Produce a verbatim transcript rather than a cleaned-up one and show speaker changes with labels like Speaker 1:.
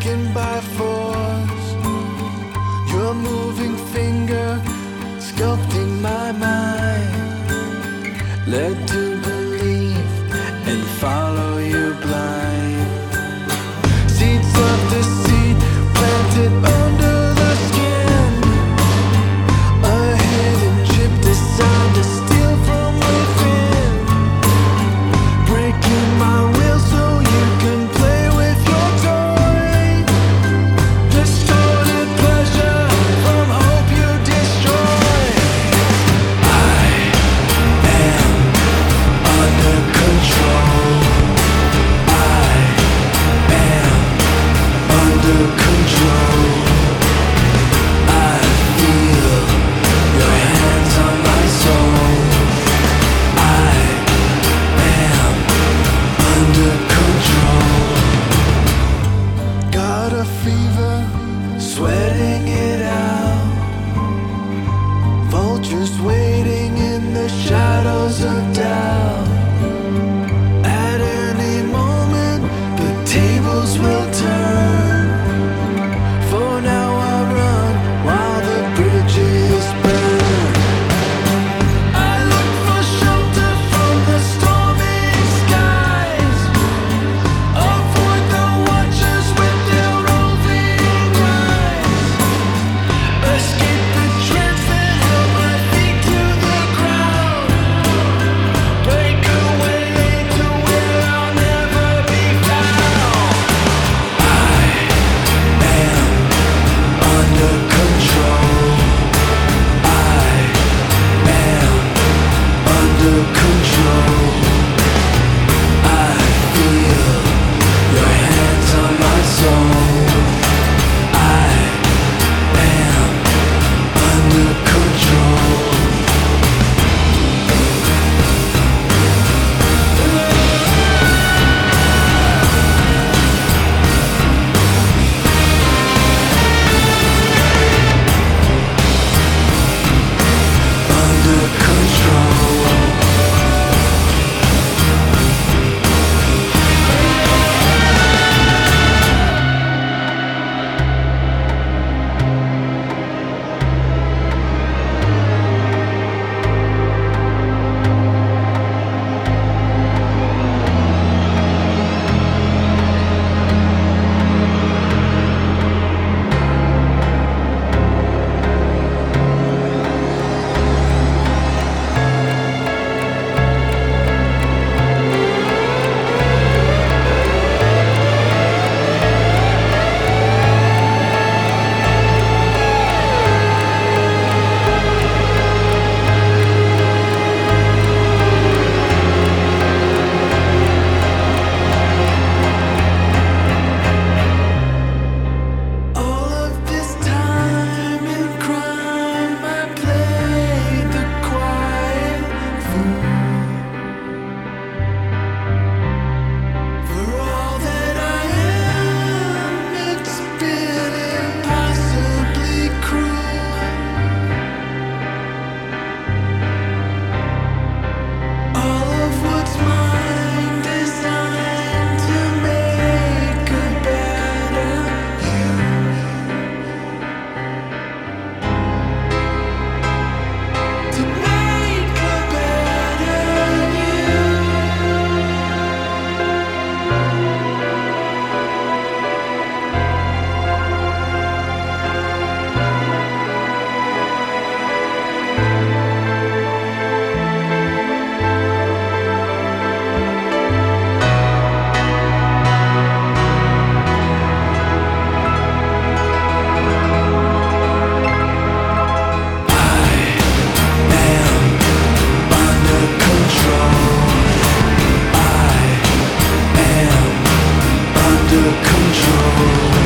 Speaker 1: taken by force. Your moving finger sculpting my mind, led to believe and follow you blind. Seeds of the seed planted under the skin, a hidden chip designed to steal from within, breaking my will so you can play with your toy. Distorted pleasure from hope you destroy. I am under control. I am under control. I feel your hands on my soul. I am under control. Got a fever, sweating it out. Vultures waiting in the shadows of doubt. At any moment, the tables will turn. For now I run while the bridges burn. I look for shelter from the stormy skies. Avoid the watchers with their roving eyes. Escape the trance that held my feet to the ground. Break away to where I'll never be found. I am under control. I am under control. I feel your hands on my soul. I am under control. Under control. All of this time in crime, I played the quiet fool. For all that I am, it's been impossibly cruel. All of what's mine designed to make a better you. To make a better you. Under control. I am under control.